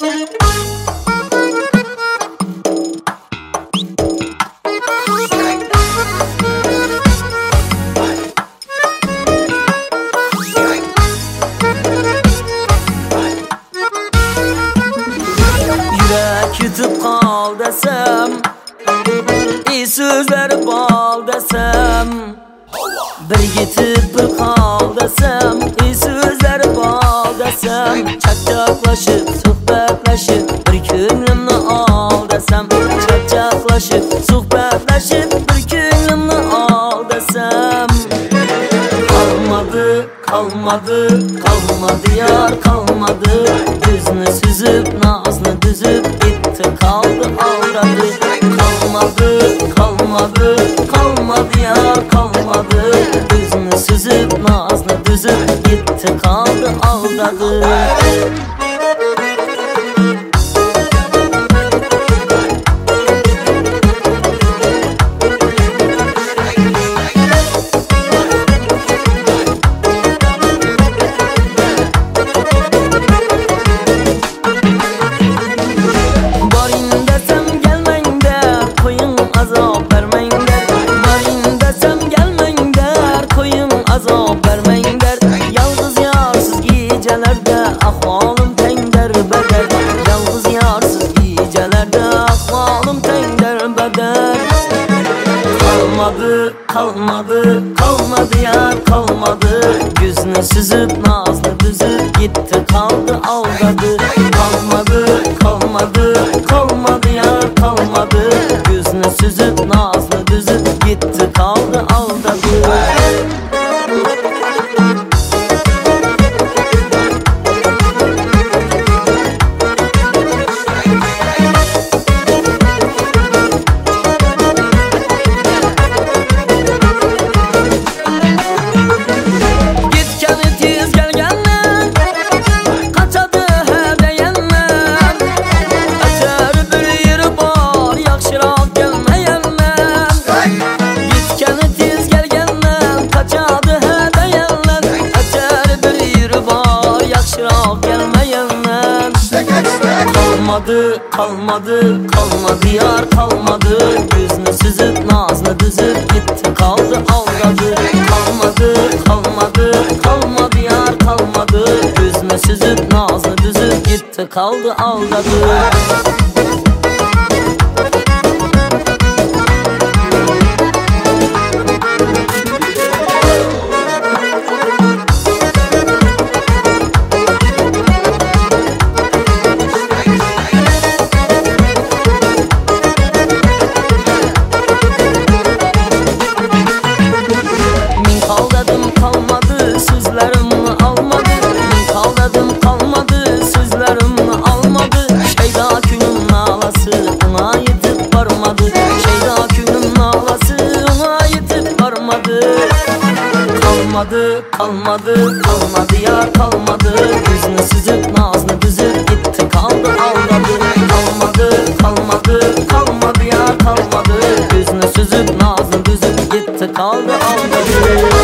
Yürek yutup kal desem, iyi sözleri bal desem, bir gitip bir kal desem, iyi sözleri bal desem, çakçaklaşıp sohbetleşip bir könlümni al desem, çakçaklaşıp sohbetleşip bir könlümni al desem, kalmadı, kalmadı, kalmadı yar kalmadı, gözünü süzüp nazını düzüp gitti kaldı aldadı. Kalmadı, kalmadı, kalmadı yar kalmadı, gözünü süzüp nazını düzüp gitti kaldı aldadı. Ahvalım tender beder, yalnız yarsız gecelerde ahvalım tender beder. Kalmadı, kalmadı, kalmadı yar kalmadı, gözünü süzüp nazlı düzüp gitti kaldı aldadı. Kalmadı, kalmadı, kalmadı yar kalmadı, gözünü süzüp nazlı düzüp gitti kaldı aldadı. Kalmadı, kalmadı, kalmadı yar kalmadı, gözünü süzüp nazını düzüp gitti kaldı aldadı. Kalmadı, kalmadı, kalmadı yar kalmadı, gözünü süzüp nazını düzüp gitti kaldı aldadı. Kalmadı, kalmadı, kalmadı yar kalmadı, gözünü süzüp nazını düzüp gitti kaldı aldadı. Kalmadı, kalmadı, kalmadı yar kalmadı, gözünü süzüp nazını düzüp gitti kaldı aldadı.